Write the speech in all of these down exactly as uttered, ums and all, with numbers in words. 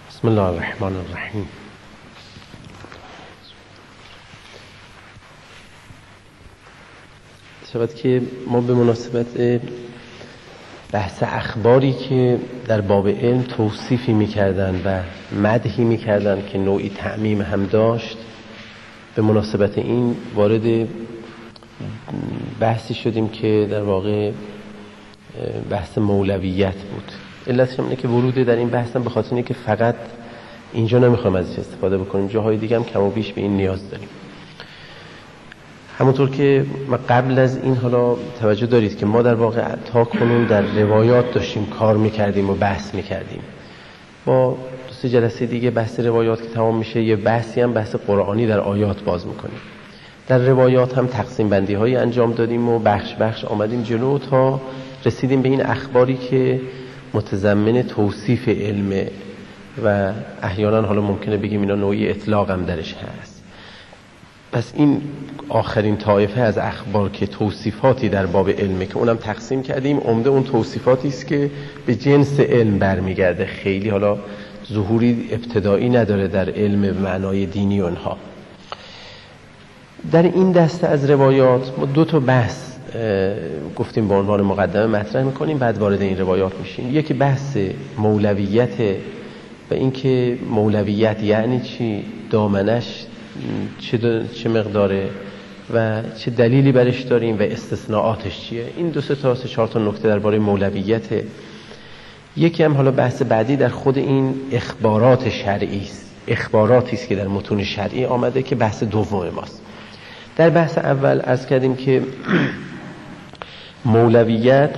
بسم الله الرحمن الرحیم. شاید که ما به مناسبت بحث اخباری که در باب علم توصیفی میکردن و مدحی میکردن که نوعی تعمیم هم داشت، به مناسبت این وارد بحثی شدیم که در واقع بحث مولویت بود. علتش اینه که ورود در این بحثم به خاطر اینه که فقط اینجا نمیخوایم ازش استفاده بکنیم، جاهای دیگه هم کم و بیش به این نیاز داریم. همونطور که ما قبل از این حالا توجه دارید که ما در واقع تا کنون در روایات داشتیم کار میکردیم و بحث میکردیم. با دو سه جلسه دیگه بحث روایات که تمام میشه، یه بحثی هم بحث قرآنی در آیات باز میکنیم. در روایات هم تقسیم بندی هایی انجام دادیم و بخش بخش آمدیم جلو تا رسیدیم به این اخباری که متضمن توصیف علم و احیانا حالا ممکنه بگیم اینا نوعی اطلاق هم درش هست. پس این آخرین طایفه از اخبار که توصیفاتی در باب علمه که اونم تقسیم کردیم، عمده اون توصیفاتی است که به جنس علم برمیگرده، خیلی حالا ظهوری ابتدایی نداره در علم به معنای دینی اونها. در این دسته از روایات ما دو تا بحث گفتیم به عنوان مقدمه مطرح میکنیم، بعد وارد این روایات میشیم. یکی بحث مولویت و اینکه مولویت یعنی چی، دامنش چه, چه مقداره و چه دلیلی برش داریم و استثناءاتش چیه. این دو سه تا سه چهار تا نکته درباره مولویت. یکی هم حالا بحث بعدی در خود این اخبارات شرعی است، اخباراتی است که در متون شرعی آمده که بحث دوم ماست. در بحث اول عرض کردیم که مولویت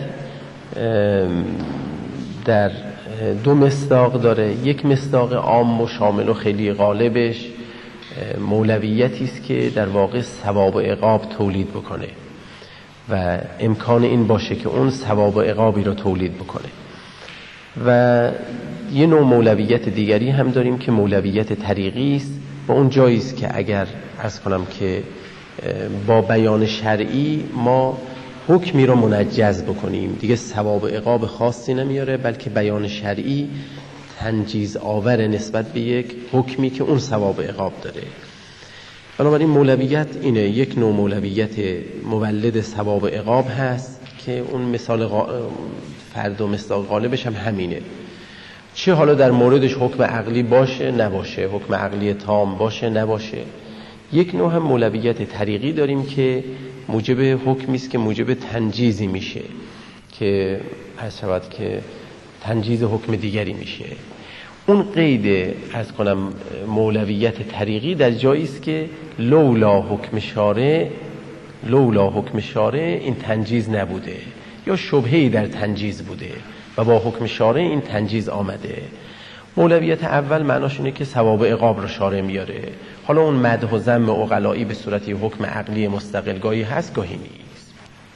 در دو مصداق داره. یک مصداق عام و شامل و خیلی غالبش مولویتی است که در واقع ثواب و عقاب تولید بکنه و امکان این باشه که اون ثواب و عقابی رو تولید بکنه. و یه نوع مولویت دیگری هم داریم که مولویت طریقی است و اون جایی است که اگر عرض کنم که با بیان شرعی ما حکمی رو منجز بکنیم، دیگه ثواب و عقاب خاصی نمیاره، بلکه بیان شرعی تنجیز آور نسبت به یک حکمی که اون ثواب و عقاب داره. بنابراین مولویت اینه، یک نوع مولویت مولد ثواب و عقاب هست که اون مثال غا... فرد و مصداق غالبش هم همینه. چه حالا در موردش حکم عقلی باشه نباشه، حکم عقلی تام باشه نباشه. یک نوع هم مولویت طریقی داریم که موجب حکمی است که موجب تنجیزی میشه، که هست شود که تنجیز حکم دیگری میشه. اون قید از کنم مولویت طریقی در جایی است که لولا حکم شارع لولا حکم شارع این تنجیز نبوده یا شبهه‌ای در تنجیز بوده و با حکم شارع این تنجیز آمده. مولویت اول معناش اینه که ثواب عقاب رو شارع میاره. حالا اون مدح و ذم عقلایی به صورت حکم عقلی مستقل گاهی هست گاهی نیست.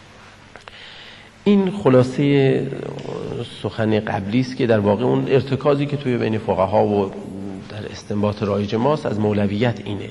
این خلاصه سخن قبلی است که در واقع اون ارتکازی که توی بین فقها و در استنباط رایج ماست از مولویت اینه.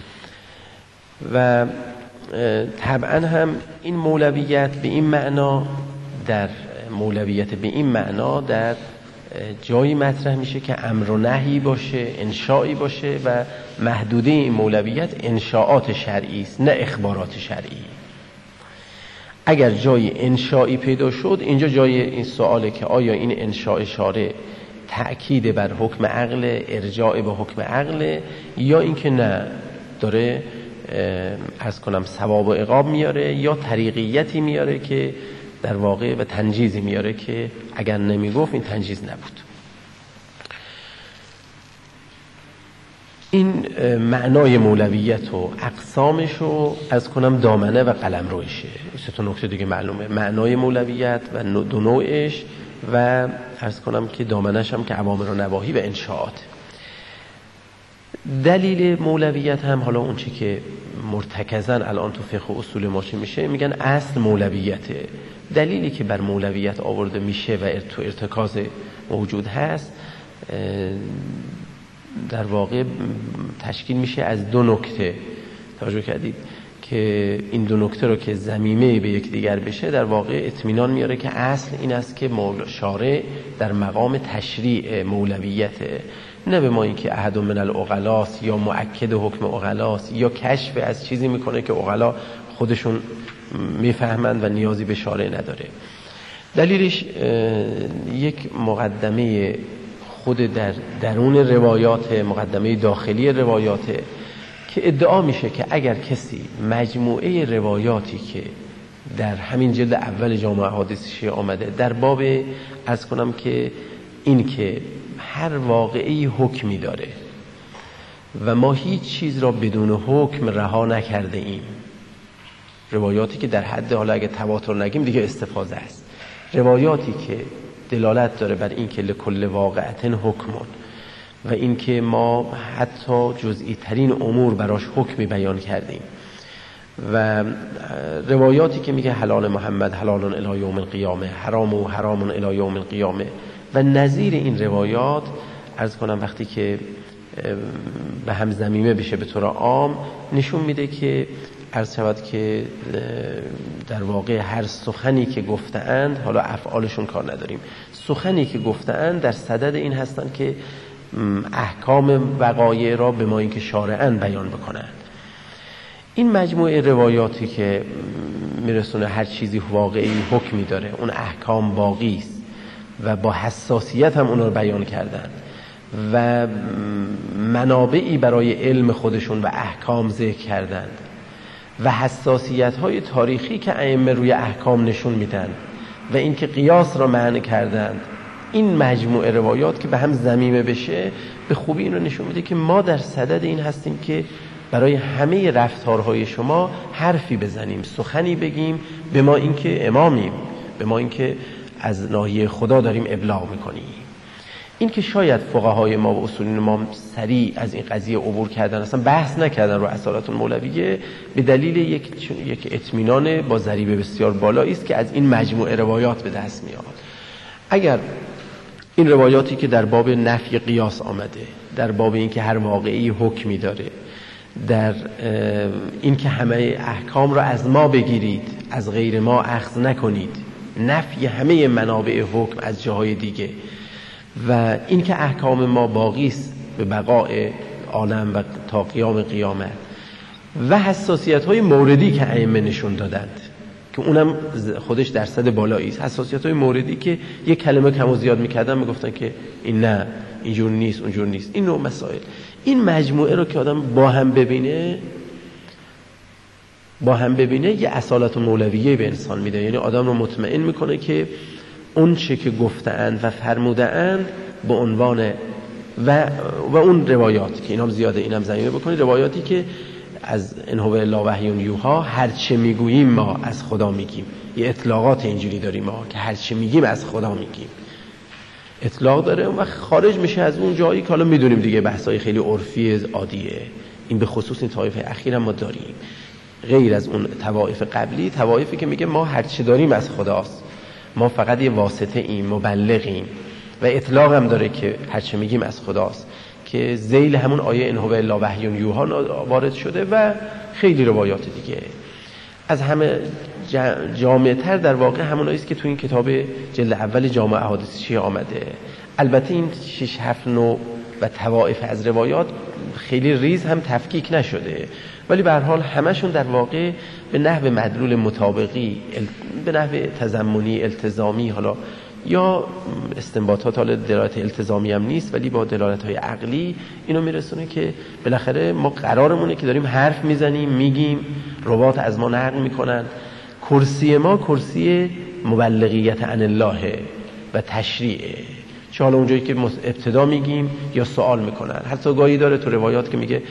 و طبعا هم این مولویت به این معنا در مولویت به این معنا در جایی مطرح میشه که امر و نهی باشه، انشائی باشه و محدوده این مولویت انشاءات شرعی است نه اخبارات شرعی. اگر جای انشائی پیدا شد، اینجا جای این سواله که آیا این انشاء شارع تأکید بر حکم عقل، ارجاع به حکم عقل، یا اینکه نه داره از کنم ثواب و عقاب میاره یا طریقیتی میاره که در واقع و تنجیزی میاره که اگر نمیگفت این تنجیز نبود. این معنای مولویت و اقسامش رو از کنم دامنه و قلمروشه. سه تا نکته دیگه معلومه، معنای مولویت و دو نوعش و عرض کنم که دامنش هم که اوامر و نواهی و انشاءات. دلیل مولویت هم حالا اون چی که مرتکزاً الان تو فقه و اصول ما چی میشه، میگن اصل مولویته. دلیلی که بر مولویت آورده میشه و تو ارتکاز موجود هست در واقع تشکیل میشه از دو نکته. توجه کردید که این دو نکته رو که ضمیمه به یک دیگر بشه در واقع اطمینان میاره که اصل این است که شارع در مقام تشریع مولویت نه به ما اینکه احد من العقلاست یا مؤکد حکم عقلاست یا کشف از چیزی میکنه که عقلا خودشون میفهمند و نیازی به شارع نداره. دلیلش یک مقدمه خود در درون روایات، مقدمه داخلی روایات که ادعا میشه که اگر کسی مجموعه روایاتی که در همین جلد اول جامع احادیث شیعه آمده در باب عرض کنم که این که هر واقعی حکمی داره و ما هیچ چیز را بدون حکم رها نکرده ایم، روایاتی که در حد، حالا اگه تواتر نگیم دیگه استفاضه است، روایاتی که دلالت داره بر این که لکل واقعتن حکمون و این که ما حتی جزئی ترین امور براش حکمی بیان کردیم و روایاتی که میگه حلال محمد حلال الی یوم القیامه، حرام و حرام الی یوم القیامه و نظیر این روایات عرض کنم وقتی که به هم ضمیمه بشه به طور عام نشون میده که عرض شود که در واقع هر سخنی که گفتند، حالا افعالشون کار نداریم، سخنی که گفتند در صدد این هستن که احکام وقایع را به ما این که شارعاً بیان بکنند. این مجموعه روایاتی که میرسونه هر چیزی واقعی حکمی داره، اون احکام باقی است و با حساسیت هم اونا رو بیان کردن و منابعی برای علم خودشون و احکام ذکر کردند و حساسیت های تاریخی که ائمه روی احکام نشون میدن و اینکه قیاس را معنی کردند، این مجموعه روایات که به هم ضمیمه بشه به خوبی این رو نشون میده که ما در صدد این هستیم که برای همه رفتارهای شما حرفی بزنیم، سخنی بگیم، به ما اینکه امامیم، به ما اینکه از ناحیه خدا داریم ابلاغ میکنیم. این که شاید فقهای ما و اصولین ما سریع از این قضیه عبور کردن، اصلا بحث نکردن رو اصالت المولویه، به دلیل یک یک اطمینان با ضریب بسیار بالایی است که از این مجموعه روایات به دست میاد. اگر این روایاتی که در باب نفی قیاس آمده، در باب این که هر واقعی حکمی داره، در این که همه احکام را از ما بگیرید، از غیر ما اخذ نکنید، نفی همه منابع حکم از جاهای دیگه و این که احکام ما باقی است به بقاء عالم و تا قیام قیامت و حساسیت های موردی که ائمه نشون دادند که اونم خودش درصد بالایی است، حساسیت های موردی که یک کلمه کم و زیاد میکردن میگفتن که این نه اینجور نیست اونجور نیست، این نوع مسائل. این مجموعه رو که آدم با هم ببینه با هم ببینه یه اصالت مولویه به انسان میده، یعنی آدم رو مطمئن میکنه که اون چه که گفتند و فرمودند به عنوان و و اون روایات که اینام زیاده اینم ضمیمه بکنید، روایاتی که از ان هو الا وحی یوحی، هر چه میگوییم ما از خدا میگیم، یه اطلاقات اینجوری داریم ما که هر چه میگیم از خدا میگیم، اطلاق داره و خارج میشه از اون جایی که حالا میدونیم دیگه بحثای خیلی عرفی عادیه. این به خصوص این طایفه اخیر ما داریم، غیر از اون طوائف قبلی، طوائفی که میگه ما هر چه داریم از خداست، ما فقط یه واسطه ایم، مبلغیم و اطلاق هم داره که هر چه میگیم از خداست، که ذیل همون آیه ان هو الا وحی یوحی وارد شده و خیلی روایات دیگه. از همه جامع‌تر در واقع همونایی است که تو این کتاب جلد اول جامع احادیث شیعه آمده. البته این شش هفت نوع و طوائف از روایات خیلی ریز هم تفکیک نشده، ولی به هر حال همشون در واقع به نحو مدلول مطابقی، به نحو تضمنی التزامی، حالا یا استنباطات حالا دلالت التزامی هم نیست ولی با دلالت های عقلی اینو میرسونه که بالاخره ما قرارمونه که داریم حرف میزنیم، میگیم، روات از ما نقل میکنن، کرسی ما کرسی مبلغیت عن الله و تشریعه، چه حالا اونجایی که ابتدا میگیم یا سوال میکنن. حتی گاهی داره تو روایات که میگه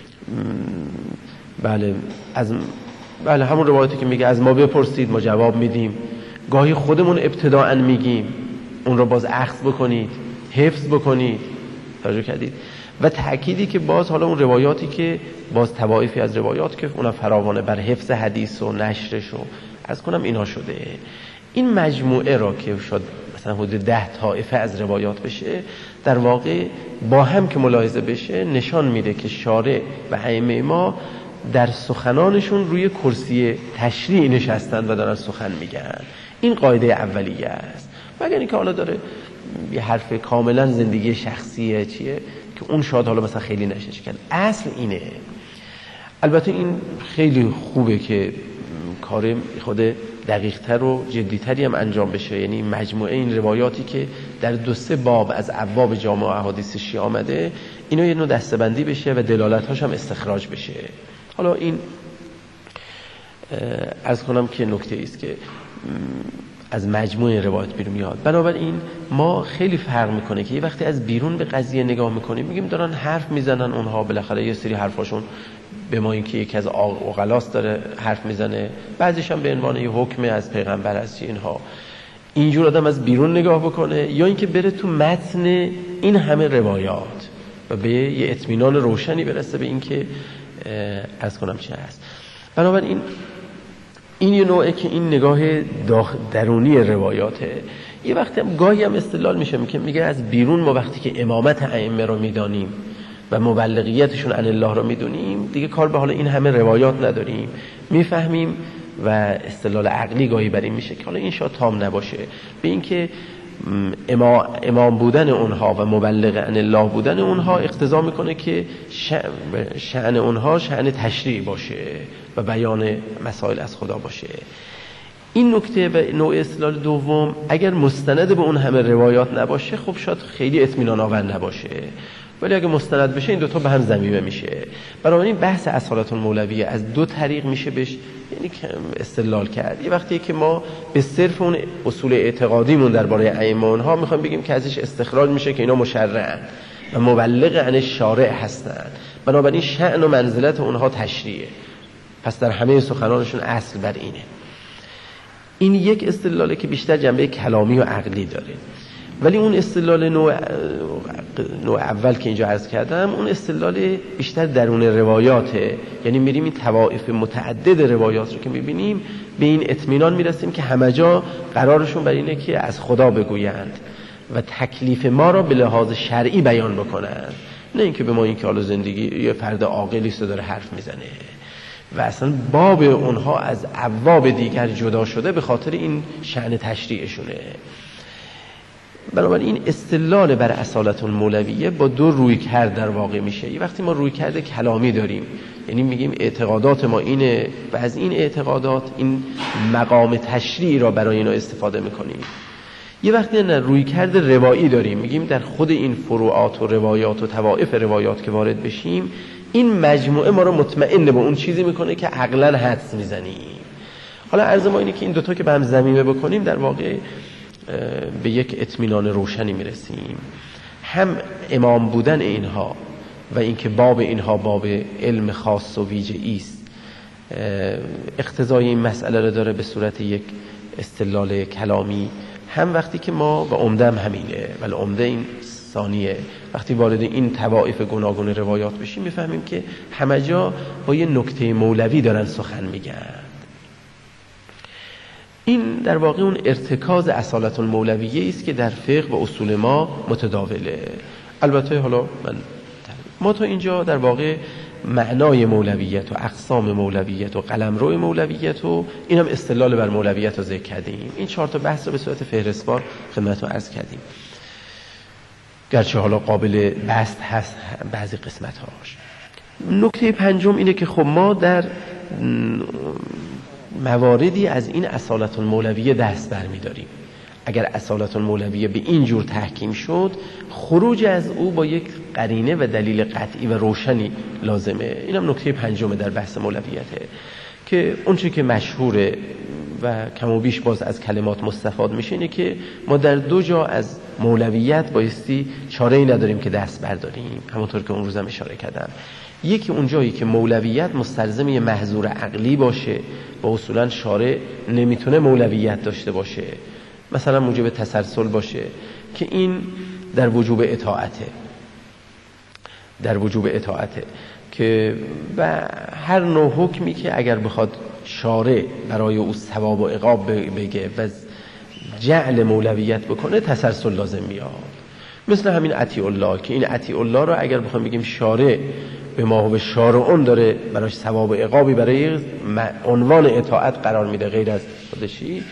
بله از بله همون روایاتی که میگه از ما بپرسید ما جواب میدیم، گاهی خودمون ابتداءً میگیم، اون رو باز اخذ بکنید، حفظ بکنید. توجه کردید؟ و تأکیدی که باز حالا اون روایاتی که باز طوایفی از روایات که اونا فراوانه بر حفظ حدیث و نشرش و از کنم اینا شده. این مجموعه را که شد مثلا حدود ده طایفه از روایات بشه، در واقع با هم که ملاحظه بشه نشان میده که شارع و ائمه ما در سخنانشون روی کرسی تشریع نشستن و دارن سخن میگن. این قاعده اولیه است. مگر اینکه حالا داره یه حرف کاملا زندگی شخصیه چیه، که اون شاید حالا مثلا خیلی نشش کرد. اصل اینه. البته این خیلی خوبه که کار خود دقیق‌تر و جدی‌تری هم انجام بشه، یعنی مجموعه این روایاتی که در دو سه باب از ابواب جامع احادیث شیعه آمده اینا یه نوع دسته‌بندی بشه و دلالت‌هاش هم استخراج بشه. حالا این عرض کنم که نکته ایست که از مجموعه روایت بیرون میاد. بنابراین ما خیلی فرق میکنه که یه وقتی از بیرون به قضیه نگاه میکنیم میگیم دارن حرف میزنن اونها، بالاخره یه سری حرفاشون به ما اینکه یکی از عقلاست داره حرف میزنه، بعضیش هم به عنوان یه حکم از پیغمبر است، اینها اینجور آدم از بیرون نگاه بکنه، یا اینکه بره تو متن این همه روایات و به یه اطمینان روشنی برسه به اینکه عرض کنم چه هست. بنابراین این یه نوعه که این نگاه درونی روایاته. یه وقتی هم گاهی هم استدلال میشه که میگه از بیرون ما وقتی که امامت ائمه رو میدانیم و مبلغیتشون عن الله رو میدونیم دیگه کار به حال این همه روایات نداریم، میفهمیم و استدلال عقلی گاهی بر این میشه که حالا این شاید تام نباشه به اینکه امام بودن اونها و مبلغ عن الله بودن اونها اقتضا میکنه که شأن اونها شأن تشریع باشه و بیان مسائل از خدا باشه. این نکته و نوع استدلال دوم اگر مستند به اون همه روایات نباشه خب شاید خیلی اطمینان آور نباشه، ولی اگه مستند بشه این دوتا به هم ضمیمه میشه. بنابراین بحث اصالت المولویه از دو طریق میشه بهش یعنی استدلال کرد. یه وقتی که ما به صرف اون اصول اعتقادیمون درباره ائمه اونها میخوایم بگیم که ازش استخراج میشه که اینا مشرعن و مبلغ عن الشارع هستن، بنابراین شأن و منزلت اونها تشریعه، پس در همه سخنانشون اصل بر اینه. این یک استدلاله که بیشتر جنبه کلامی و عقلی داره. ولی اون استدلال نوع, نوع اول که اینجا عرض کردم اون استدلال بیشتر درون روایاته، یعنی میریم این طوائف متعدد روایات رو که میبینیم به این اطمینان میرسیم که همه جا قرارشون بر اینه که از خدا بگویند و تکلیف ما را به لحاظ شرعی بیان بکنند، نه اینکه به ما این که حالا زندگی یه فرد عاقلی است داره حرف میزنه و اصلا باب اونها از ابواب دیگر جدا شده به خاطر این شأن تشریعشونه. بنابراین این استدلال بر اصالت المولویه با دو روی کرد در واقع میشه. یه وقتی ما روی کرد کلامی داریم، یعنی میگیم اعتقادات ما اینه و از این اعتقادات این مقام تشریعی را برای اینا استفاده میکنیم. یه وقتی نه روی کرد روایی داریم، میگیم در خود این فروعات و روایات و طوائف روایات که وارد بشیم این مجموعه ما رو مطمئن به اون چیزی میکنه که عقلاً حدس میزنیم. حالا عرض ما اینه که این دوتا که به هم ضمیمه بکنیم در واقع به یک اطمینان روشنی میرسیم. هم امام بودن اینها و اینکه باب اینها باب علم خاص و ویژه‌ای است اقتضای این مسئله رو داره به صورت یک استدلال کلامی. هم وقتی که ما و عمده هم همینه، ولی عمده این ثانیه، وقتی وارد این طوائف گوناگون روایات بشیم میفهمیم که همه جا با یه نکته مولوی دارن سخن میگن. این در واقع اون ارتکاز اصالت المولویه است که در فقه و اصول ما متداوله. البته حالا من ما تا اینجا در واقع معنای مولویت و اقسام مولویت و قلمرو مولویت و این هم استدلال بر مولویت رو ذکر کردیم. این چهار تا بحث رو به صورت فهرستوار خدمتتون عرض کردیم، گرچه حالا قابل بحث هست بعضی قسمت هاش. نکته پنجم اینه که خب ما در مواردی از این اصالت المولویه دست برمی داریم. اگر اصالت المولویه به این جور تحکیم شد خروج از او با یک قرینه و دلیل قطعی و روشنی لازمه. اینم نکته پنجم در بحث مولویته که اونچه که مشهوره و کم و بیش باز از کلمات مستفاد میشه اینه که ما در دو جا از مولویت بایستی چاره‌ای نداریم که دست برداریم، همونطور که اون روزم اشاره کردم. یکی اون جایی که مولویت مستلزم یه محظور عقلی باشه و اصولا شارع نمیتونه مولویت داشته باشه، مثلا موجب تسلسل باشه که این در وجوب اطاعته در وجوب اطاعته که و هر نوع حکمی که اگر بخواد شارع برای او ثواب و عقاب بگه و جعل مولویت بکنه تسلسل لازم میاد. مثل همین اطیع الله که این اطیع الله رو اگر بخوام بگیم شارع به ما و به شارعون داره براش ثواب و عقابی برای عنوان اطاعت قرار میده غیر از خودشی،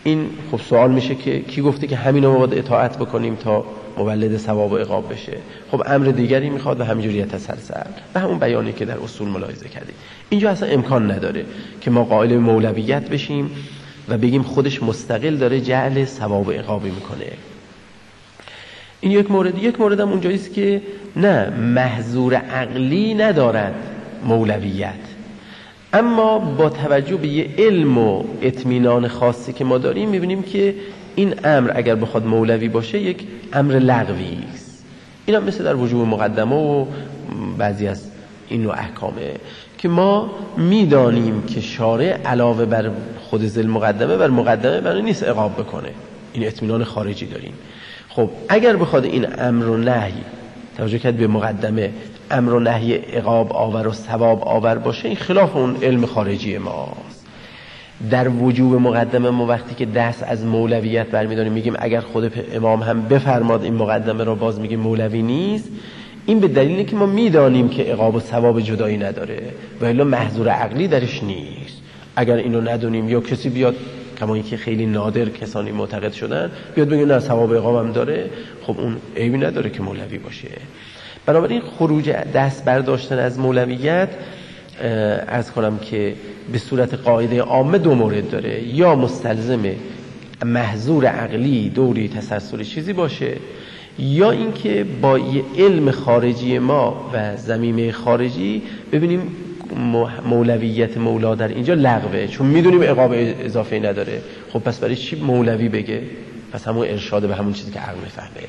این خب سوال میشه که کی گفته که همین رو باید اطاعت بکنیم تا مولد ثواب و عقاب بشه؟ خب امر دیگری میخواد و همینجوری یتسلسل و همون بیانی که در اصول ملاحظه کردیم. اینجا اصلا امکان نداره که ما قائل مولویت بشیم و بگیم خودش مستقل داره جعل ثواب و عقابی میکنه. این یک مورد. یک مورد هم اونجاییست که نه، محظور عقلی ندارد مولویت، اما با توجه به یه علم و اطمینان خاصی که ما داریم میبینیم که این امر اگر بخواد مولوی باشه یک امر لغوی است. این هم مثل در وجوب مقدمه و بعضی از این نوع احکامه که ما میدانیم که شارع علاوه بر خود ذل مقدمه بر مقدمه برای نیست عقاب بکنه، این اطمینان خارجی داریم. خب اگر بخواد این امر و نهی، توجه کرد به مقدمه، امر و نهی عقاب آور و ثواب آور باشه، این خلاف اون علم خارجی ماست. در وجوب مقدمه ما وقتی که دست از مولویت برمی‌داریم میگیم اگر خود امام هم بفرماد این مقدمه رو، باز میگیم مولوی نیست. این به دلیلی که ما میدانیم که عقاب و ثواب جدایی نداره و الا محظور عقلی درش نیست. اگر اینو ندونیم یا کسی بیاد، کما اینکه خیلی نادر کسانی معتقد شدن، بیاد بگه نه ثواب و عقاب هم داره، خب اون عیبی نداره که مولوی باشه. بنابراین خروج دست برداشتن از مولویت عرض کنم که به صورت قاعده عامه دو مورد داره، یا مستلزم محظور عقلی دوری تسلسل چیزی باشه، یا اینکه با یه علم خارجی ما و ضمیمه خارجی ببینیم مولویت مولا در اینجا لغوه، چون میدونیم عقاب اضافه نداره. خب پس برای چی مولوی بگه؟ پس همون ارشاد به همون چیزی که عقل میفهمه.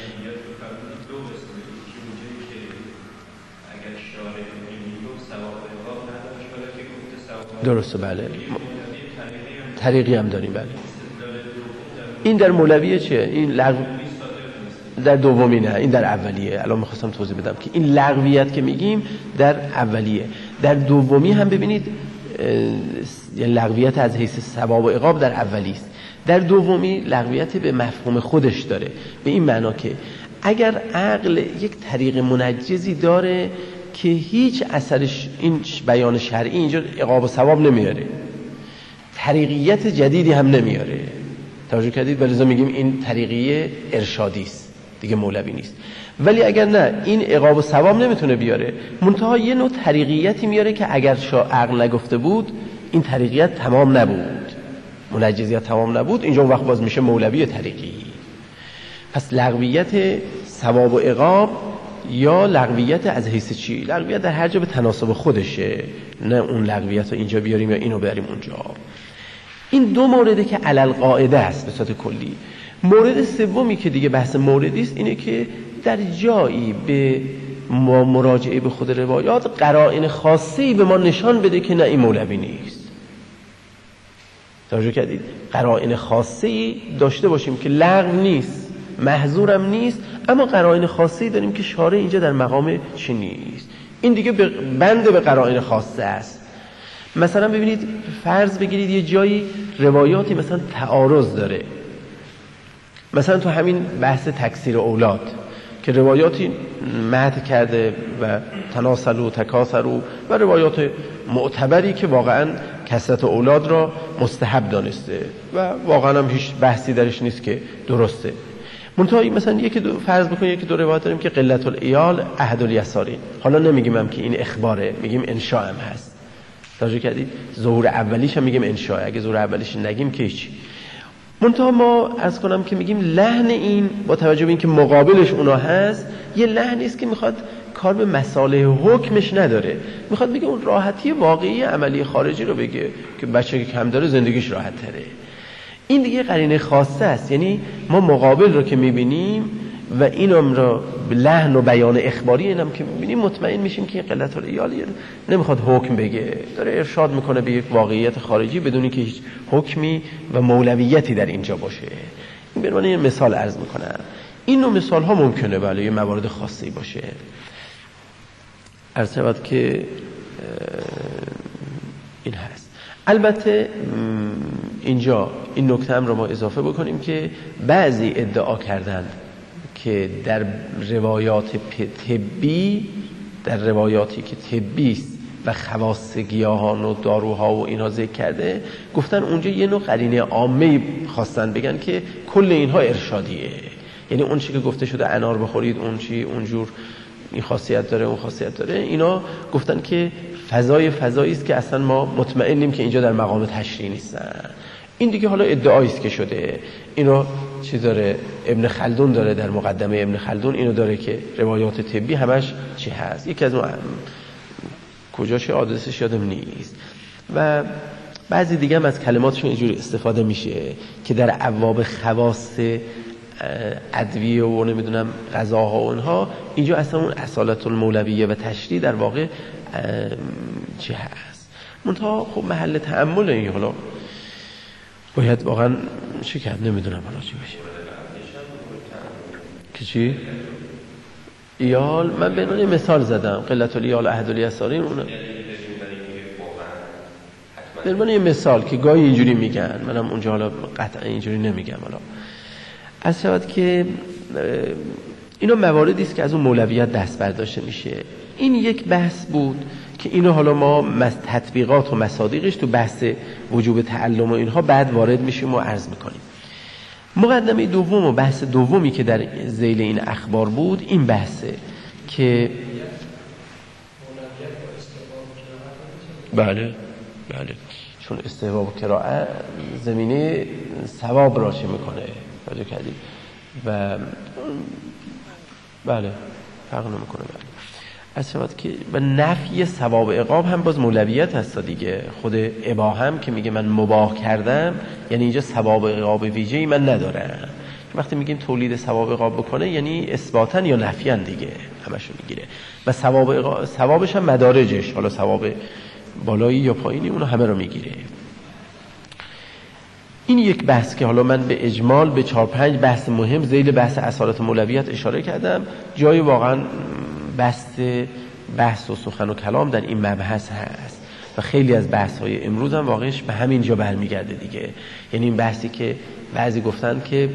درسته، بله. طریقی هم داریم، بله. این در مولویه چیه؟ این لغو در دومی نه، این در اولیه. الان میخواستم توضیح بدم که این لغویت که میگیم در اولیه. در دومی هم ببینید یعنی لغویت از حیث ثواب و عقاب در اولی است. در دومی لغویت به مفهوم خودش داره، به این معنا که اگر عقل یک طریق منجزی داره که هیچ اثرش این بیان شرعی اینجا عقاب و ثواب نمیاره، طریقیت جدیدی هم نمیاره، توجه کردید؟ ولذا میگیم این طریقیه ارشادی است، دیگه مولوی نیست. ولی اگر نه، این عقاب و ثواب نمیتونه بیاره، منتها یه نوع طریقیتی میاره که اگر عقل نگفته بود این طریقیت تمام نبود، منجزیت تمام نبود، اینجا اون وقت باز میشه مولوی طریقی. پس لغویت ثواب و عقاب یا لغویت از حیث چی؟ لغویت در هر جا به تناسب خودشه، نه اون لغویت رو اینجا بیاریم یا اینو بریم اونجا. این دو مورده که علل قاعده است به صورت کلی. مورد سومی که دیگه بحث موردی است اینه که در جایی به مراجعه به خود روایات قرائن خاصی به ما نشان بده که نه این مولوی نیست. توجه کردید؟ قرائن خاصی داشته باشیم که لغو نیست، محظورم نیست، اما قرائن خاصی داریم که شارع اینجا در مقام چی نیست. این دیگه بند به قرائن خاصه است. مثلا ببینید، فرض بگیرید یه جایی روایاتی مثلا تعارض داره، مثلا تو همین بحث تکثیر اولاد که روایاتی مدح کرده و تناسل و تکاثر و و روایات معتبری که واقعا کثرت اولاد را مستحب دانسته و واقعا هم هیچ بحثی درش نیست که درسته. منتها مثلا یکی دو فرض بکنید یکی دو روایت داریم که قلت العیال احد الیسارین، حالا نمیگیم هم که این اخباره، میگیم انشاء هم هست. توجه کردید؟ ظهور اولیش هم میگیم انشاء، اگه ظهور اولیش نگیم که هیچ. منتها ما از کنم که میگیم لحن این با توجه به اینکه مقابلش اونا هست، یه لحنی است که میخواد کار به مصالح حکمش نداره، میخواد بگه اون راحتی واقعی عملی خارجی رو بگه که بچه که کم داره زندگیش راحت تره. این دیگه قرینه خاصه است، یعنی ما مقابل رو که میبینیم و اینم را لحن و بیان اخباری اینم که میبینیم مطمئن میشیم که این قلت العیال نمیخواد حکم بگه، داره ارشاد میکنه به یک واقعیت خارجی بدونی که هیچ حکمی و مولویتی در اینجا باشه. این به معنی مثال عرض میکنم. این نوع مثال ها ممکنه بله یه موارد خاصی باشه. عرض شود که این هست. البته اینجا این نکته هم رو ما اضافه بکنیم که بعضی ادعا کردند که در روایات طبی، در روایاتی که طبی است و خواص گیاهان و داروها و اینها ذکر کرده، گفتن اونجا یه نوع قرینه عامه خواستن بگن که کل اینها ارشادیه. یعنی اون چی که گفته شده انار بخورید، اون چی اونجور این خاصیت داره اون خاصیت داره، اینا گفتن که فضای فضایی است که اصلا ما مطمئنیم که اینجا در مقام تشریع نیستن. این دیگه حالا ادعایی است که شده. اینو چی داره ابن خلدون داره در مقدمه ابن خلدون اینو داره که روایات طبی همش چی هست. یکی از اون کجاش آدرسش یادم نیست و بعضی دیگه هم از کلماتشون اینجوری استفاده میشه که در ابواب خواص ادویه و نمیدونم غذاها و اونها اینجا اصلا اون اصالت المولویه و تشریع در واقع چی هست. منتها خب محل تأمل این حالا باید واقعا چی کرد نمیدونم حالا چی بشه که چی ایال. من به عنوان مثال زدم قلت الیال احد الیسارین، اون به عنوان یه مثال که گاهی اینجوری میگن، منم اونجا حالا قطعا اینجوری نمیگم. حالا از شود که اینا مواردی است که از اون مولویت دست برداشته میشه. این یک بحث بود که اینو حالا ما تطبیقات و مصادیقش تو بحث وجوب تعلم و اینها بعد وارد میشیم و عرض میکنیم. مقدمه دوم و بحث دومی که در ذیل این اخبار بود این بحثه که بله بله چون استحباب قرائت زمینه ثواب را چه میکنه توجه کردید و بله فرق نمیکنه. بله از شود که و نفی ثواب عقاب هم باز مولویت هست دیگه. خود اباحه هم که میگه من مباح کردم یعنی اینجا ثواب عقاب ویژه‌ای من ندارم. وقتی میگیم تولید ثواب عقاب بکنه یعنی اثباتن یا نفیان دیگه همشو میگیره و ثواب عقاب ثوابش هم مدارجش، حالا ثواب بالایی یا پایینی اونو همه رو میگیره. این یک بحث که حالا من به اجمال به چهار پنج بحث مهم ذیل بحث اصالت مولویت اشاره کردم. جای واقعا بحث بحث و سخن و کلام در این مبحث هست و خیلی از بحث های امروز هم واقعش به همین جا برمیگرده دیگه. یعنی این بحثی که بعضی گفتن که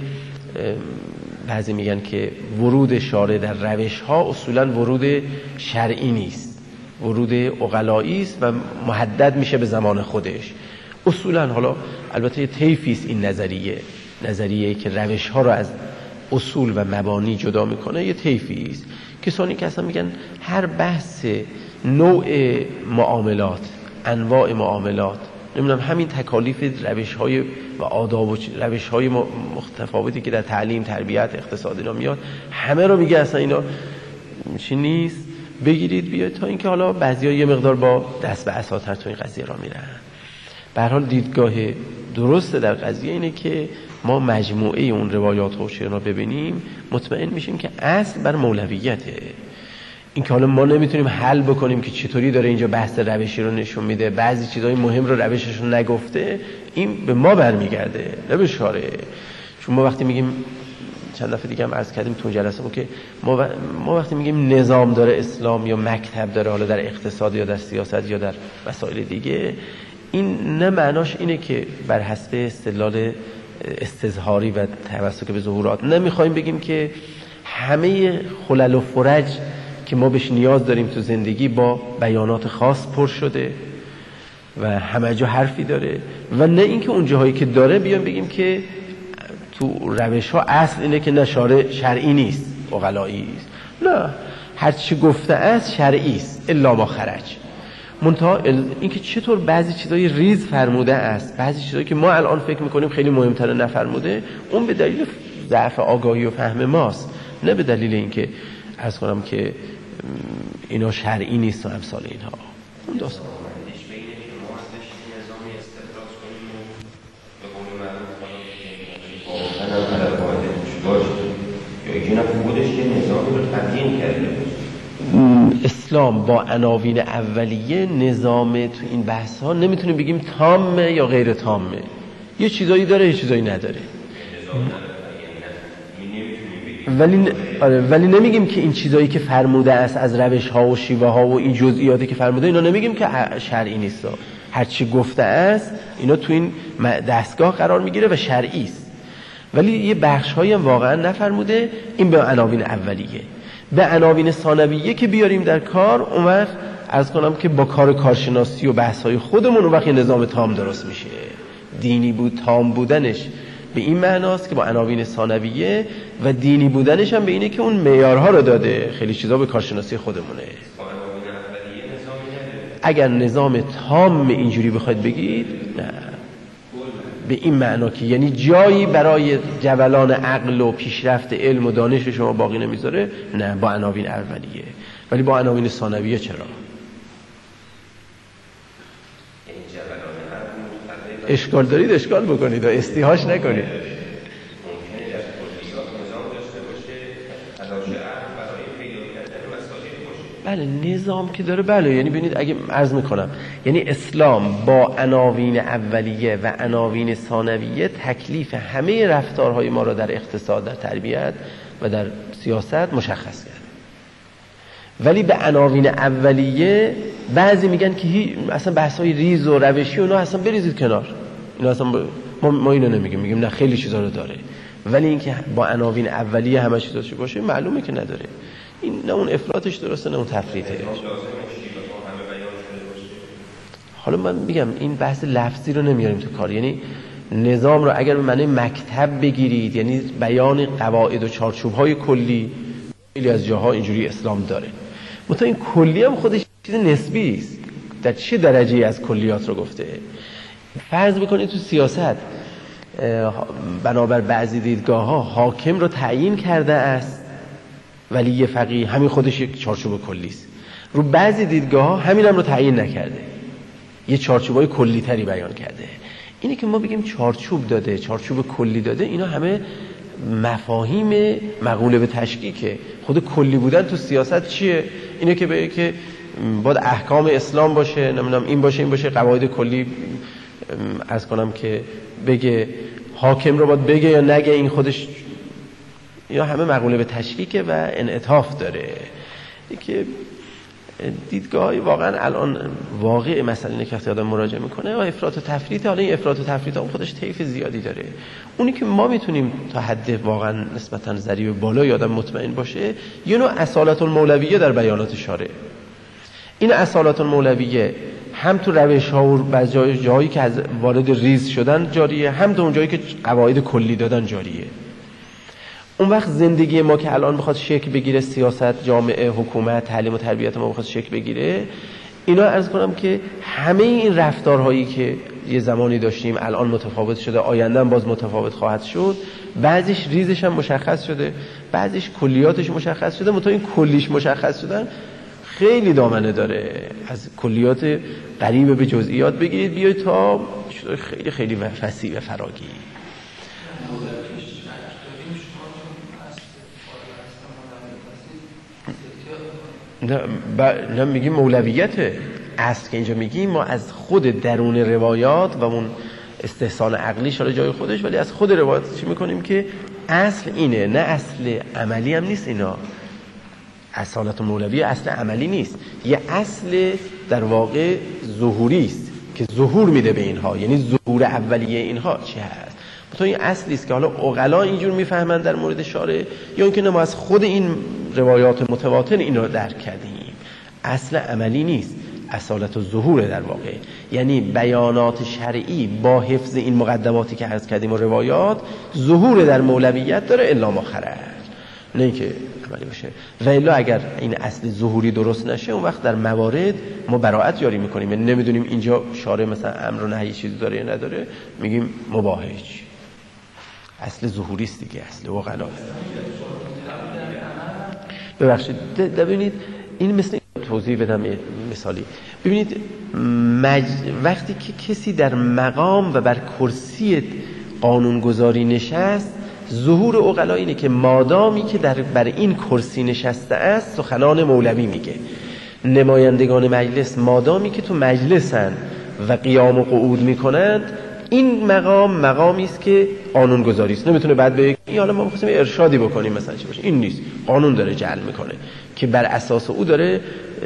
بعضی میگن که ورود شارع در روش ها اصولا ورود شرعی نیست، ورود عقلایی است و محدد میشه به زمان خودش اصولا. حالا البته یه طیفی است این نظریه، نظریه که روش ها رو از اصول و مبانی جدا میکنه، یه طیفی است. کسانی که اصلا میگن هر بحث نوع معاملات، انواع معاملات، نمیدونم همین تکالیف روش‌های و آداب و روش‌های متفاوتی که در تعلیم، تربیت، اقتصاد اینا میاد، همه رو میگه اصلا اینا چی نیست، بگیرید بیاید. تا اینکه حالا بعضیا یه مقدار با دست به عصاتر تو این قضیه را میرن. به هر حال دیدگاه درسته در قضیه اینه که ما مجموعه اون روایات و شعرها ببینیم مطمئن میشیم که اصل بر مولویته. این که حالا ما نمیتونیم حل بکنیم که چطوری داره اینجا بحث روشی رو نشون میده، بعضی چیزای مهم رو روشش رو نگفته، این به ما برمیگرده نه به شارع. چون ما وقتی میگیم چند دفعه دیگه هم عرض کردیم تو جلسه بود که ما, و... ما وقتی میگیم نظام داره اسلام یا مکتب داره، حالا در اقتصاد یا در سیاست یا در مسائل دیگه، این نه معناش اینه که بر حسب استدلال استظهاری و توسط به ظهورات نمیخوایم بگیم که همه خلل و فرج که ما بهش نیاز داریم تو زندگی با بیانات خاص پر شده و همه جا حرفی داره، و نه اینکه اون جاهایی که داره بیان بگیم که تو روش ها اصل اینه که نه شارع شرعی نیست، عقلایی است. نه، هر چی گفته است شرعی است الا ما خرج. منتها اینکه چطور بعضی چیزای ریز فرموده است، بعضی چیزایی که ما الان فکر میکنیم خیلی مهمتره نفرموده، اون به دلیل ضعف آگاهی و فهم ماست، نه به دلیل اینکه عرض کنم که اینا شرعی نیست و امثال اینها. اون داستان اسلام با عناوین اولیه نظام تو این بحث ها نمیتونیم بگیم تامه یا غیر تامه، یه چیزایی داره یه چیزایی نداره، ولی آره ولی نمیگیم که این چیزایی که فرموده است از روش ها و شیوه ها و این جزئیاتی که فرموده اینا نمیگیم که شرعی نیست، هر چی گفته است اینا تو این دستگاه قرار میگیره و شرعی است، ولی یه بخش هایی هم واقعا نفرموده. این به عناوین اولیه. به عناوین ثانویه که بیاریم در کار، اون وقت عرض کنم که با کار کارشناسی و بحث‌های خودمون اون وقت نظام تام درست میشه. دینی بود تام بودنش به این معناست که با عناوین ثانویه و دینی بودنش هم به اینه که اون معیارها رو داده. خیلی چیزا به کارشناسی خودمونه. اگر نظام تام اینجوری بخواید بگید نه، به این معنا که یعنی جایی برای جولان عقل و پیشرفت علم و دانش شما باقی نمیذاره، نه، با عناوین اولیه. ولی با عناوین ثانویه چرا؟ اشکال دارید اشکال بکنید و استیحاش نکنید. بله نظام که داره، بله، یعنی ببینید اگه عرض میکنم یعنی اسلام با عناوین اولیه و عناوین ثانویه تکلیف همه رفتارهای ما را در اقتصاد، در تربیت و در سیاست مشخص کرد. ولی به عناوین اولیه بعضی میگن که هی اصلا بحث‌های ریز و روشی اونا اصلا بریزید کنار، اینا اصلا ب... ما, ما اینو نمیگیم، میگیم نه خیلی چیزا رو داره. ولی اینکه با عناوین اولیه همه چیزاشو باشه معلومه که نداره. این نه اون افراطش درسته نه اون تفریطه. حالا من میگم این بحث لفظی رو نمیاریم تو کار. یعنی نظام رو اگر به معنی مکتب بگیرید، یعنی بیان قواعد و چارچوب‌های کلی، خیلی از جاها اینجوری اسلام داره. مثلا این کلی هم خودش چیز نسبی است. در چه درجه از کلیات رو گفته؟ فرض بکنید تو سیاست بنابر بعضی دیدگاه‌ها حاکم رو تعیین کرده است ولی فقیه، همین خودش یک چارچوب کلی است. رو بعضی دیدگاه‌ها همین هم رو تعیین نکرده، یه چارچوبای کلی تری بیان کرده. اینی که ما بگیم چارچوب داده، چارچوب کلی داده، اینا همه مفاهیم مقوله به تشکیکه. خود کلی بودن تو سیاست چیه؟ اینه که بگه که باید احکام اسلام باشه، نمیدونم این باشه این باشه، قواعد کلی از کنم که بگه حاکم رو باید بگه یا نگه، این خودش یا همه مقوله به تشکیکه و انعطاف داره. این که دیدگاهی واقعا الان واقع مسئله اینه که وقتی آدم مراجعه میکنه و افراط و تفریط، حالا این افراط و تفریط هم خودش طیف زیادی داره. اونی که ما میتونیم تا حد واقعا نسبتا ضریب بالای آدم مطمئن باشه، یه نوع اصالت المولویه در بیانات شارع. این اصالت المولویه هم تو روش ها و بعضی جای جایی که از وارد ریز شدن جاریه، هم تو اون جایی که قواعد کلی دادن جاریه. اون وقت زندگی ما که الان بخواد شکل بگیره، سیاست، جامعه، حکومت، تعلیم و تربیت ما بخواد شکل بگیره، اینا عرض کنم که همه این رفتارهایی که یه زمانی داشتیم الان متفاوت شده، آینده هم باز متفاوت خواهد شد. بعضیش ریزش هم مشخص شده، بعضیش کلیاتش مشخص شده. متأ این کلیش مشخص شدن خیلی دامنه داره، از کلیات قریب به جزئیات بگیرید بیاید تا خیلی خیلی وسیع و فراگیر. نه, ب... نه میگیم مولویته اصل که اینجا میگیم، ما از خود درون روایات و اون استحسان عقلیش حالا جای خودش، ولی از خود روایات چی میکنیم که اصل اینه، نه اصل عملی هم نیست. اینا اصالت مولوی اصل عملی نیست، یه اصل در واقع ظهوری است که ظهور میده به اینها، یعنی ظهور اولیه اینها چی هست. تو این اصلی است که حالا عقلا اینجور میفهمن در مورد شارع، یا اینکه ما از خود این روایات متواتر این رو درک کردیم. اصل عملی نیست، اصالت و ظهور در واقع، یعنی بیانات شرعی با حفظ این مقدماتی که عرض کردیم و روایات ظهور در مولویت داره الا ما خرج، نه اینکه عملی باشه. و الا اگر این اصل ظهوری درست نشه، اون وقت در موارد ما براءت جاری میکنیم، یعنی نمیدونیم اینجا شارع مثلا امر و نهی چیزی داره یا نداره، میگیم مباحه. اصل ظهوری است دیگه، اصل عقلا. ببخشید ببینید این مثل توضیح بدم مثالی. ببینید مج... وقتی که کسی در مقام و بر کرسی قانونگذاری نشست، ظهور عقلا اینه که مادامی که در بر این کرسی نشسته است سخنان مولوی میگه. نمایندگان مجلس مادامی که تو مجلسن و قیام و قعود میکنند، این مقام مقامی است که قانون گذاری است. نمیتونه بعد بگه این حالا ما می‌خواستیم ارشادی بکنیم مثلا چی باشه، این نیست. قانون داره جعل میکنه که بر اساس او داره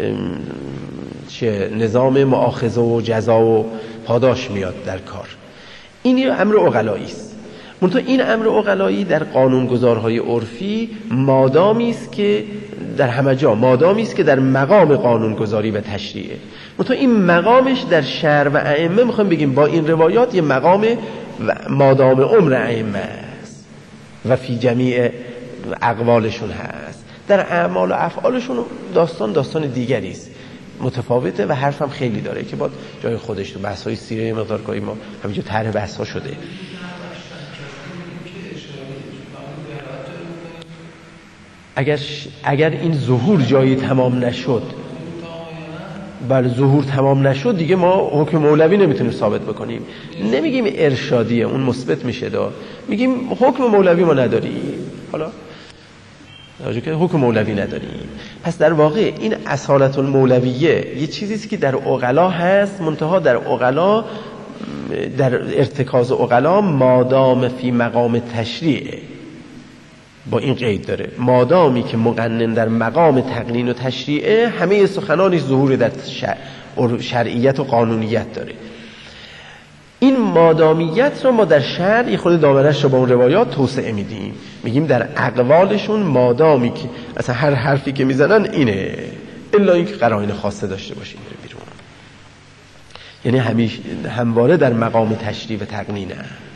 چه نظام مؤاخذه و جزا و پاداش میاد در کار. این امر عقلایی است. منتها این امر عقلایی در قانونگذارهای عرفی مادامی است که در همه جا مادامی است که در مقام قانونگذاری و تشریعه. منتها این مقامش در شرع و ائمه میخوایم بگیم با این روایات یه مقام مادام عمر ائمه است و فی جمیع اقوالشون هست. در اعمال و افعالشون داستان داستان دیگری است، متفاوته و حرفم خیلی داره که با جای خودش تو بحث‌های سیره مقدار گاهی ما همینجا طرح بحث‌ها شده. اگر اگر این ظهور جایی تمام نشد، بله ظهور تمام نشد دیگه ما حکم مولوی نمیتونیم ثابت بکنیم. نمیگیم ارشادیه، اون مثبت میشه دا، میگیم حکم مولوی ما نداریم. حالا راجع که حکم مولوی نداریم. پس در واقع این اصالت المولویه یه چیزی است که در عقلا هست، منتها در عقلا در ارتکاز عقلا مادام فی مقام تشریعه، با این قید داره مادامی که مقنن در مقام تقنین و تشریعه همه سخنانش ظهور در شرعیت و قانونیت داره. این مادامیت رو ما در شرع خود دامنش رو با اون روایات توسعه میدیم، میگیم در اقوالشون مادامی که اصلا هر حرفی که میزنن اینه، الا اینکه قرائن خاصه داشته باشیم بره بیرون، یعنی همیشه همواره در مقام تشریع و تقنینه.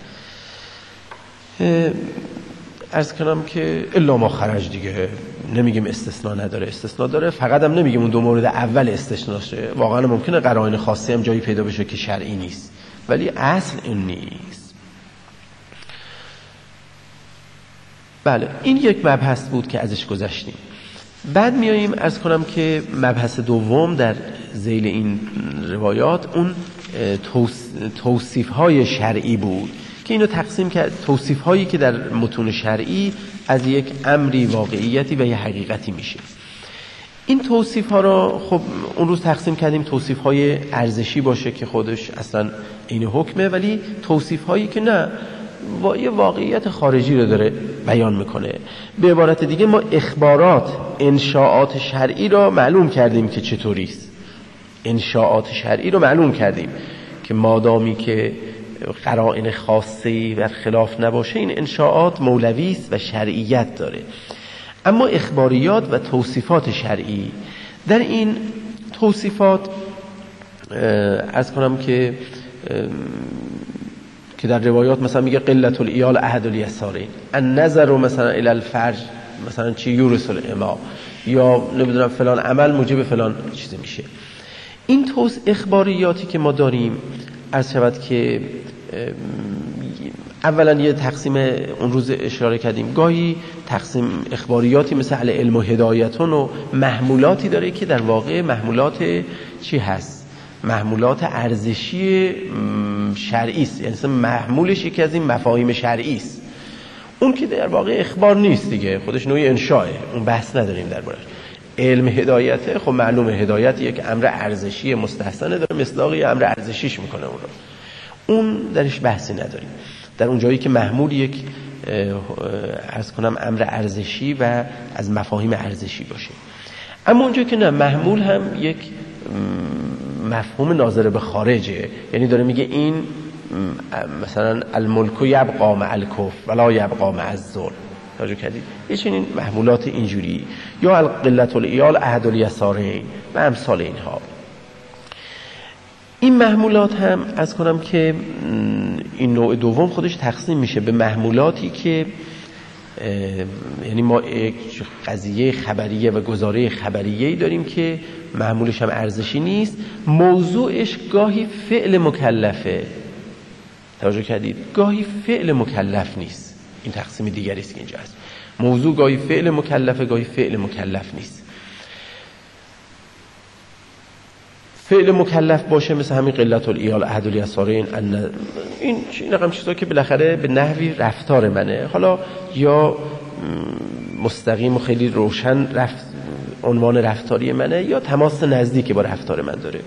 عرض کنم که الا ما خرج دیگه، نمیگیم استثناء نداره، استثناء داره، فقط هم نمیگیم اون دو مورد اول استثناء شه، واقعا ممکنه قرائن خاصه هم جایی پیدا بشه که شرعی نیست، ولی اصل این نیست. بله این یک مبحث بود که ازش گذشتیم. بعد میاییم عرض کنم که مبحث دوم در ذیل این روایات اون توصیف های شرعی بود که اینو تقسیم کرد، توصیف هایی که در متون شرعی از یک امری واقعیتی و یه حقیقتی میشه. این توصیف ها را خب اون روز تقسیم کردیم توصیف های ارزشی باشه که خودش اصلا این حکمه، ولی توصیف هایی که نه با یه واقعیت خارجی رو داره بیان میکنه. به عبارت دیگه ما اخبارات انشاءات شرعی را معلوم کردیم که چطوری است. انشاءات شرعی رو معلوم کردیم که مادامی که قرائن خاصی و خلاف نباشه این انشاءات مولوی است و شرعیت داره. اما اخباریات و توصیفات شرعی، در این توصیفات عرض کنم که که در روایات مثلا میگه قلت الایال احد الیسارین، النظر مثلا الی الفرج مثلا چی یورث الامام، یا نمیدونم فلان عمل موجب فلان چیزی میشه. این توص اخباریاتی که ما داریم عرض شود که اولا یه تقسیم اون روز اشاره کردیم، گاهی تقسیم اخباریاتی مثل علم و هدایتون و محمولاتی داره که در واقع محمولات چی هست؟ محمولات ارزشی شرعی است، یعنی محمولش یکی از این مفاهیم شرعی است. اون که در واقع اخبار نیست دیگه، خودش نوعی انشاءه، اون بحث نداریم دربارش. علم هدایته، خب معلومه هدایت یک امر ارزشی مستحسنه، داره مصداقی امر ارزشیش میکنه، اون رو اون درش بحثی نداریم. در اون جایی که محمول یک عرض کنم امر ارزشی و از مفاهیم ارزشی باشه. اما اونجا که نه، محمول هم یک مفهوم ناظر به خارجه، یعنی داره میگه این مثلا الملک یبقا مع الکفر ولا یبقا مع الظلم، توجه کردید؟ یه چنین محمولات اینجوری، یا قلت الایال احد الیسارین و امثال اینها. این محمولات هم از کنم که این نوع دوم خودش تقسیم میشه به محمولاتی که یعنی ما یک قضیه خبریه و گزاره خبریه‌ای داریم که محمولش هم ارزشی نیست، موضوعش گاهی فعل مکلفه، توجه کردید؟ گاهی فعل مکلف نیست. این تقسیم دیگری است که اینجا هست. موضوع گاهی فعل مکلفه، گاهی فعل مکلف نیست. فعل مکلف باشه مثل همین قلت الایال احد الیسارین، این این رقم چیزا که بالاخره به نحوی رفتار منه، حالا یا مستقیم و خیلی روشن رفت عنوان رفتاری منه، یا تماس نزدیکی با رفتار من داره.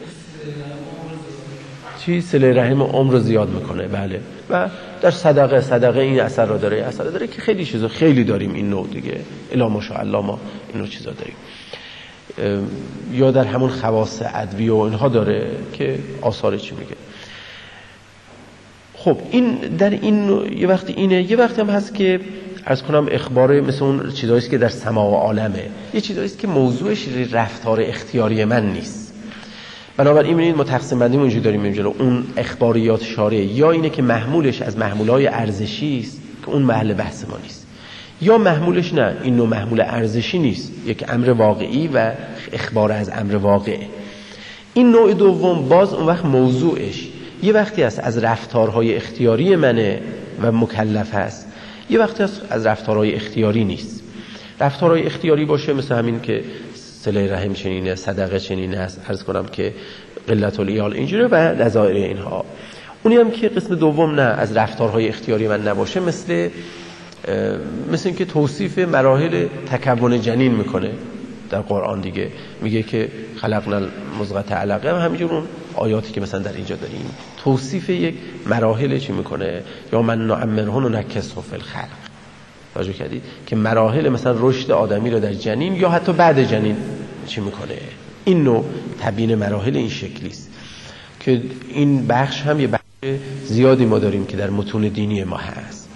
چی صله رحم و عمر رو زیاد میکنه. بله. و در صدقه صدقه این اثر رو داره، اثر داره که خیلی چیزا خیلی داریم این نوع دیگه، الا ماشاءالله ما این نوع چیزا داریم. یا در همون خواص ادویه و اینها داره که آثار چی میگه. خب این در این یه وقتی اینه، یه وقتی هم هست که عرض کنم اخبار مثل اون چیزایی که در سماع و عالمه، یه چیزایی که موضوعش رفتار اختیاری من نیست. بنابراین می‌بینید ما تقسیم بندی اونجوری داریم اینجا، اون اخباریات شارع یا اینه که محمولش از محمولای ارزشی است که اون محل بحث ما نیست، یا محمولش نه، این نوع محمول ارزشی نیست، یک امر واقعی و اخبار از امر واقع. این نوع دوم باز اون وقت موضوعش یه وقتی است از رفتارهای اختیاری منه و مکلف است، یه وقتی است از رفتارهای اختیاری نیست. رفتارهای اختیاری باشه مثل همین که صله رحم چنینه، صدقه چنینه است، عرض کنم که قلت الایال اینجوره و نظایر اینها. اونی هم که قسم دوم نه از رفتارهای اختیاری من نباشه، مثل مثل این که توصیف مراحل تکون جنین میکنه در قرآن دیگه، میگه که خلقنا المضغة علقه و همینجور اون آیاتی که مثلا در اینجا داریم توصیف یک مراحل چی میکنه، یا من نعمره ننکسه فی الخلق. توجه کردید که مراحل مثلا رشد آدمی رو در جنین یا حتی بعد جنین چی میکنه. این نوع تبیین مراحل این شکلی است که این بخش هم یه بخش زیادی ما داریم که در متون دینی ما هست.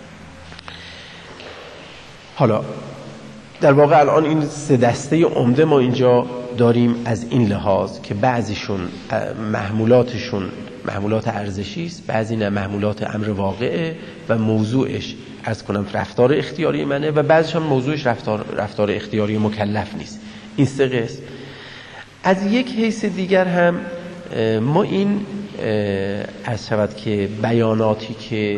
حالا در واقع الان این سه دسته عمده ما اینجا داریم از این لحاظ که بعضیشون محمولاتشون محمولات ارزشی است، بعضی نه محمولات امر واقعه و موضوعش عرض کنم رفتار اختیاری منه و بعضیش هم موضوعش رفتار رفتار اختیاری مکلف نیست. این سه قسم. از یک حیث دیگر هم ما این عرض شود که بیاناتی که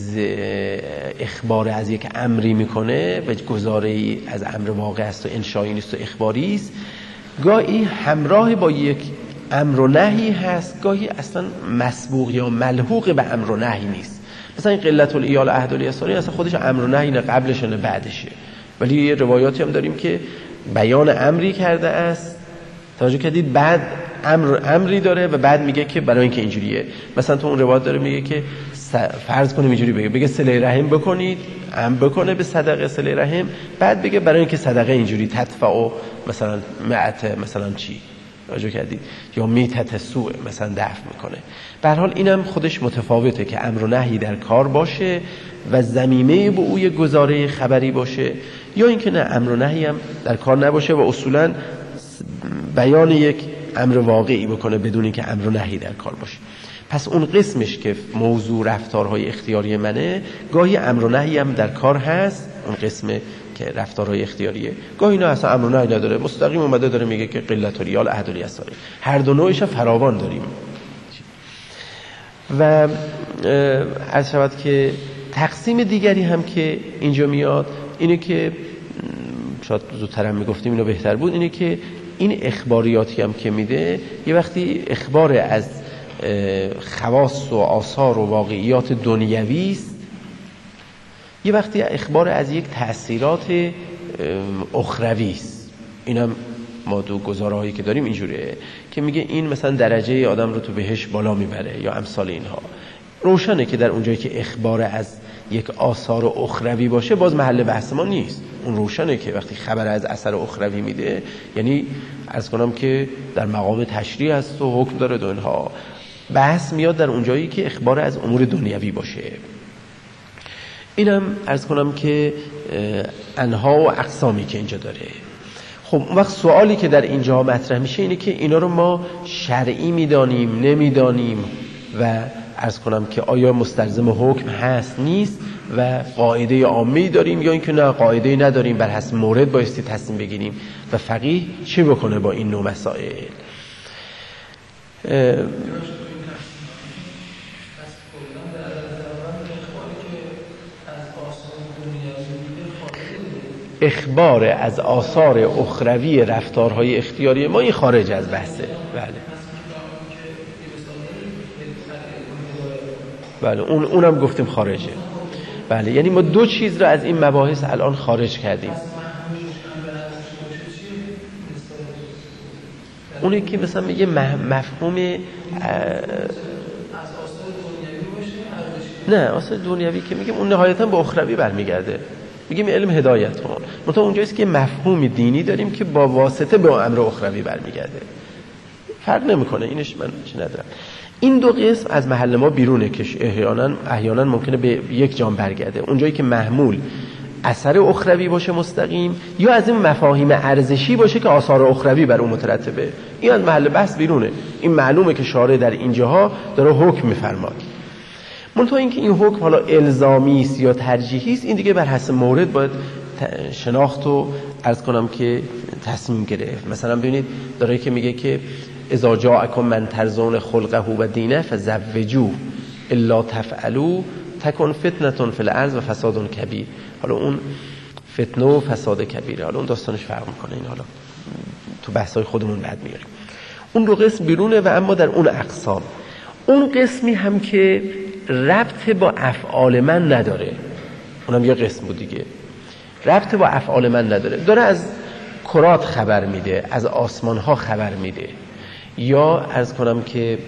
اخبار از یک امری میکنه و گزاره‌ای از امر واقع است و انشایی نیست و اخباری است، گاهی همراه با یک امر و نهی هست، گاهی اصلا مسبوق یا ملحوق به امر و نهی نیست. مثلا این قلت الایال عهد الیساری اصلا خودش امر و نهی نه، قبلش نه بعدشه، ولی یه روایاتی هم داریم که بیان امری کرده است، توجه کردید، بعد امر امری داره و بعد میگه که برای اینکه اینجوریه. مثلا تو اون روایت داره میگه که فرض کنیم اینجوری بگه بگه صله رحم بکنید، امر بکنه به صدقه صله رحم، بعد بگه برای اینکه صدقه اینجوری تدفع مثلا معت مثلا چی، توجه کردید، یا میتت سوء مثلا دفع میکنه. به هر حال اینم خودش متفاوته که امر و نهی در کار باشه و ضمیمه به اوی گزاره خبری باشه، یا اینکه نه امر و نهی هم در کار نباشه و اصولا بیان یک امر واقعی بکنه بدون اینکه امر و نهی در کار باشه. پس اون قسمش که موضوع رفتارهای اختیاری منه، گاهی امر و نهی هم در کار هست، اون قسم که رفتارهای اختیاریه، گاهی نه اصلا امر و نهی نداره، مستقیم اومده داره میگه که قلت الایال عهد الیساری. هر دو نوعش فراوان داریم. و عرض شود که تقسیم دیگری هم که اینجا میاد اینه که شاید زودتر هم میگفتیم اینو بهتر بود، اینه که این اخباریاتی هم که میده یه وقتی اخبار از خواص و آثار و واقعیات دنیوی است، یه وقتی اخبار از یک تأثیرات اخروی است. اینم ما دو گزارهایی که داریم اینجوریه که میگه این مثلا درجه آدم رو تو بهشت بالا میبره یا امثال اینها. روشنه که در اونجایی که اخبار از یک آثار اخروی باشه باز محل بحث ما نیست. اون روشنه که وقتی خبر از اثر اخروی میده، یعنی عرض کنم که در مقام تشریع است و حکم داره دو اینها، بحث میاد در اونجایی که اخبار از امور دنیوی باشه. اینم عرض کنم که انها و اقسامی که اینجا داره. خب اون وقت سوالی که در اینجا مطرح میشه اینه که اینا رو ما شرعی میدانیم نمیدانیم و عرض کنم که آیا مستلزم حکم هست نیست و قاعده عامی داریم یا اینکه نه قاعده نداریم، بر حسب مورد بایستی تصمیم بگیریم و فقیه چی بکنه با این نوع مسائل. اخبار از آثار اخروی رفتارهای اختیاری ما این خارج از بحثه. بله بله اون اونم گفتیم خارجه. بله یعنی ما دو چیز رو از این مباحث الان خارج کردیم. اونی که مثلا میگه مفهوم نه آثار دنیوی که میگیم اون نهایتا به اخروی برمیگرده، میگیم علم هدایت ها. مثلا اونجاییست که مفهوم دینی داریم که با واسطه به امر اخروی برمیگرده، فرق نمیکنه، اینش من چی ندارم. این دو قسم از محل ما بیرونه که احیانا احیانا ممکنه به یک جام برگرده. اونجایی که محمول اثر اخروی باشه مستقیم یا از این مفاهیم ارزشی باشه که آثار اخروی بر اون مترتبه. این از محل بحث بیرونه. این معلومه که شارع در اینجاها داره حکم میفرماد. منتها اینکه این حکم حالا الزامی است یا ترجیحی است، این دیگه بر حسب مورد باید شناخت و عرض کنم که تصمیم گرفت. مثلا ببینید داره که میگه که اذا جاءکم من ترضون خلقه و دینه فزوجوه الا تفعلوا تکن فتنه فی الارض و فساد کبیر. حالا اون فتنه و فساد کبیره، حالا اون داستانش فرق میکنه، این حالا تو بحث‌های خودمون بعد میاریم. اون دو قسم بیرونه و اما در اون اقسام اون قسمی هم که ربط با افعال من نداره، اونم یه قسم بود دیگه، ربط با افعال من نداره، داره از کرات خبر میده، از آسمان ها خبر میده، یا عرض کنم که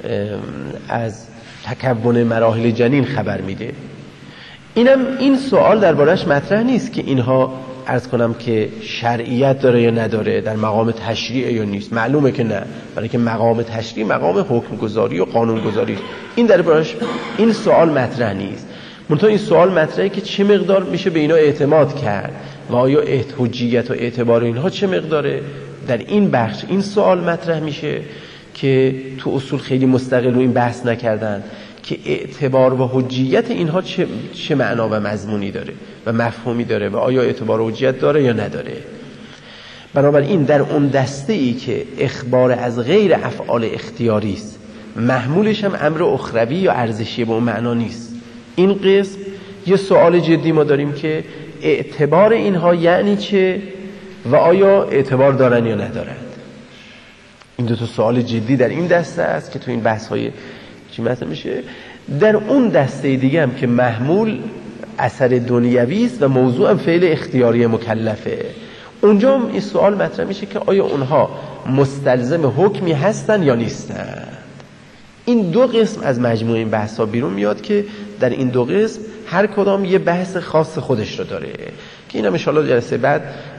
از تکون مراحل جنین خبر میده. اینم این سوال دربارش مطرح نیست که اینها عرض کنم که شرعیت داره یا نداره، در مقام تشریع یا نیست. معلومه که نه، برای که مقام تشریع مقام حکم گذاری و قانون گذاری است. این دربارش این سوال مطرح نیست. منتها این سوال مطرحه که چه مقدار میشه به اینا اعتماد کرد و آیا حجیت و اعتبار اینها چه مقداره. در این بخش این سوال مطرح میشه که تو اصول خیلی مستقل رو این بحث نکردن که اعتبار و حجیت اینها چه, چه معنا و مضمونی داره و مفهومی داره و آیا اعتبار و حجیت داره یا نداره. بنابراین در اون دسته ای که اخبار از غیر افعال اختیاری است، محمولش هم امر اخروی یا ارزشی به اون معنا نیست. این قسم یه سوال جدی ما داریم که اعتبار اینها یعنی چه و آیا اعتبار دارن یا ندارن. این دو تا سوال جدی در این دسته است که تو این بحث های چی مطرح میشه. در اون دسته دیگه هم که محمول اثر دنیوی است و موضوع هم فعل اختیاری مکلفه، اونجا هم این سوال مطرح میشه که آیا اونها مستلزم حکمی هستن یا نیستن. این دو قسم از مجموع این بحث ها بیرون میاد که در این دو قسم هر کدام یه بحث خاص خودش رو داره که اینم ان شاءالله جلسه بعد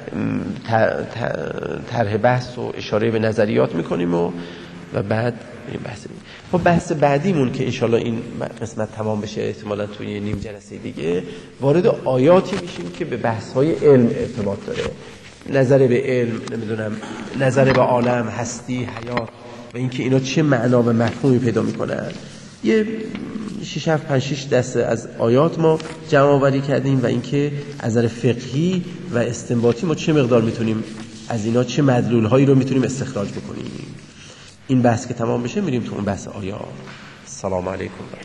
طرح بحث و اشاره به نظریات میکنیم و و بعد این بحث می‌کنیم. خب بحث بعدیمون که ان شاءالله این قسمت تمام بشه احتمالاً توی نیم جلسه دیگه وارد آیاتی میشیم که به بحث‌های علم ارتباط داره. نظر به علم، نمیدونم نظر به عالم، هستی، حیات و اینکه اینا چه معنا و مفهومی پیدا میکنن. یه شش هفت پنج شش دسته از آیات ما جمع آوری کردیم و اینکه از نظر فقهی و استنباطی ما چه مقدار میتونیم از اینا چه مدلول هایی رو میتونیم استخراج بکنیم. این بحث که تمام بشه میریم تو اون بحث آیات. السلام علیکم.